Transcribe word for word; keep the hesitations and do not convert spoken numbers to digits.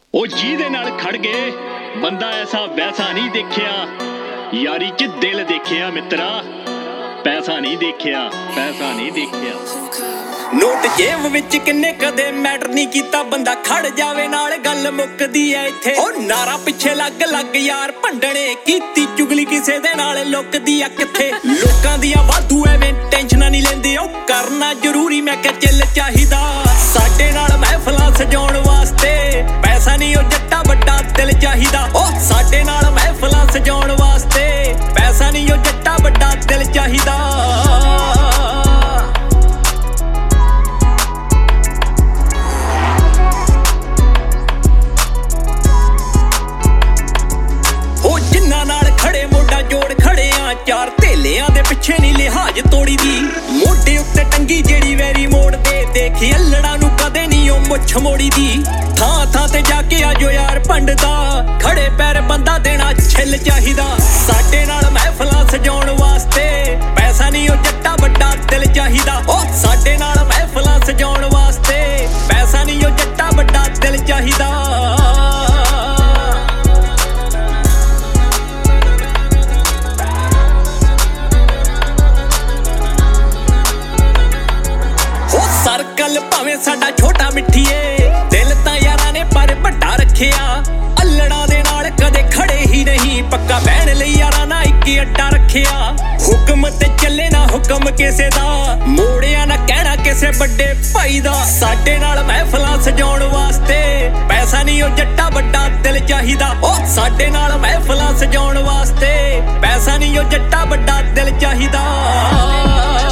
ਉਹ ਜਿਹਦੇ ਨਾਲ ਖੜ ਗਏ ਬੰਦਾ ਐਸਾ ਵੈਸਾ ਨਹੀਂ ਦੇਖਿਆ, ਯਾਰੀ ਚ ਦਿਲ ਦੇਖਿਆ ਮਿੱਤਰਾ, ਪੈਸਾ ਨਹੀਂ ਦੇਖਿਆ, ਪੈਸਾ ਨਹੀਂ ਦੇਖਿਆ। ਨੋਟ ਜੇਬ ਵਿੱਚ ਕਿੰਨੇ ਕਦੇ ਮੈਟਰ ਨਹੀਂ ਕੀਤਾ, ਬੰਦਾ ਖੜ ਜਾਵੇ ਨਾਲ ਗੱਲ ਮੁੱਕਦੀ ਐ ਇੱਥੇ। ਉਹ ਨਾਰਾ ਪਿੱਛੇ ਲੱਗ ਲੱਗ ਯਾਰ ਭੰਡਣੇ, ਕੀਤੀ ਚੁਗਲੀ ਕਿਸੇ ਦੇ ਨਾਲ ਲੁੱਕਦੀ ਆ ਕਿੱਥੇ। ਲੋਕਾਂ ਦੀਆਂ ਵਾਧੂ ਐਵੇਂ ਟੈਨਸ਼ਨਾਂ ਨਹੀਂ ਲੈਂਦੇ, ਉਹ ਕਰਨਾ ਜ਼ਰੂਰੀ ਮੈਂ ਕਿਹਾ ਚੱਲ ਚਾਹੀਦਾ। ਸਾਡੇ ਨਾਲ ਮਹਿਫਲਾਂ ਸਜਾਉਣ ਵਾਸਤੇ ਪੈਸਾ ਨਹੀਂ ਉਹ ਜੱਟਾ ਵੱਡਾ ਦਿਲ ਚਾਹੀਦਾ। ਉਹ ਸਾਡੇ ਨਾਲ ਮਹਿਫਲਾਂ ਸਜਾਉਣ ਵਾਸਤੇ ਪੈਸਾ ਨਹੀਂ ਉਹ ਜੱਟਾ ਵੱਡਾ ਦਿਲ ਚਾਹੀਦਾ। ਚਾਰ ਧੇਲਿਆਂ ਦੇ ਪਿੱਛੇ ਨਹੀਂ ਲਿਹਾਜ਼ ਤੋੜੀ ਦੀ, ਮੋਢੇ ਉੱਤੇ ਟੰਗੀ ਜਿਹੜੀ ਵੈਰੀ ਮੋੜਦੇ, ਦੇਖੀ ਅਲੜਾ ਨੂੰ ਕਦੇ ਨਹੀਂ ਉਹ ਮੁੱਛ ਮੋੜੀ ਦੀ। ਥਾਂ ਥਾਂ ਤੇ ਜਾ ਕੇ ਆਜੋ ਯਾਰ ਭੰਡਦਾ, ਖੜੇ ਪੈਰ ਬੰਦਾ ਦੇਣਾ ਛਿੱਲ ਚਾਹੀਦਾ। ਸਾਡੇ ਨਾਲ ਮਹਿਫਲਾਂ ਸਜਾਉਣ ਵਾਸਤੇ ਪੈਸਾ ਨਹੀਂ ਉਹ ਜੱਟਾ ਵੱਡਾ ਦਿਲ ਚਾਹੀਦਾ। ਉਹ ਸਾਡੇ ਨਾਲ ਮਹਿਫਲਾਂ ਸਜਾਉਣ ਵਾਸਤੇ ਪੈਸਾ ਨਹੀਂ ਉਹ ਜੱਟਾ ਵੱਡਾ ਦਿਲ ਚਾਹੀਦਾ। ਸਰਕਲ ਭਾਵੇਂ ਸਾਡਾ ਛੋਟਾ ਮਿੱਠੀਏ, ਦਿਲ ਤਾਂ ਯਾਰਾਂ ਨੇ ਪਰ ਵੱਡਾ ਰੱਖਿਆ। ਅਲੜਾਂ ਦੇ ਨਾਲ ਕਦੇ ਖੜੇ ਹੀ ਨਹੀਂ, ਪੱਕਾ ਬਹਿਣ ਲਈ ਯਾਰਾਂ ਨਾਲ ਇੱਕ ਅੱਡਾ ਰੱਖਿਆ। ਹੁਕਮ ਤੇ ਚੱਲੇ ਨਾ ਹੁਕਮ ਕਿਸੇ ਦਾ, ਮੋੜਿਆ ਨਾ ਕਹਿਣਾ ਕਿਸੇ ਵੱਡੇ ਭਾਈ ਦਾ। ਸਾਡੇ ਨਾਲ ਮਹਿਫਲਾਂ ਸਜਾਉਣ ਵਾਸਤੇ ਪੈਸਾ ਨਹੀਂ ਉਹ ਜੱਟਾ ਵੱਡਾ ਦਿਲ ਚਾਹੀਦਾ। ਉਹ ਸਾਡੇ ਨਾਲ ਮਹਿਫਲਾਂ ਸਜਾਉਣ ਵਾਸਤੇ ਪੈਸਾ ਨਹੀਂ ਉਹ ਜੱਟਾ ਵੱਡਾ ਦਿਲ ਚਾਹੀਦਾ।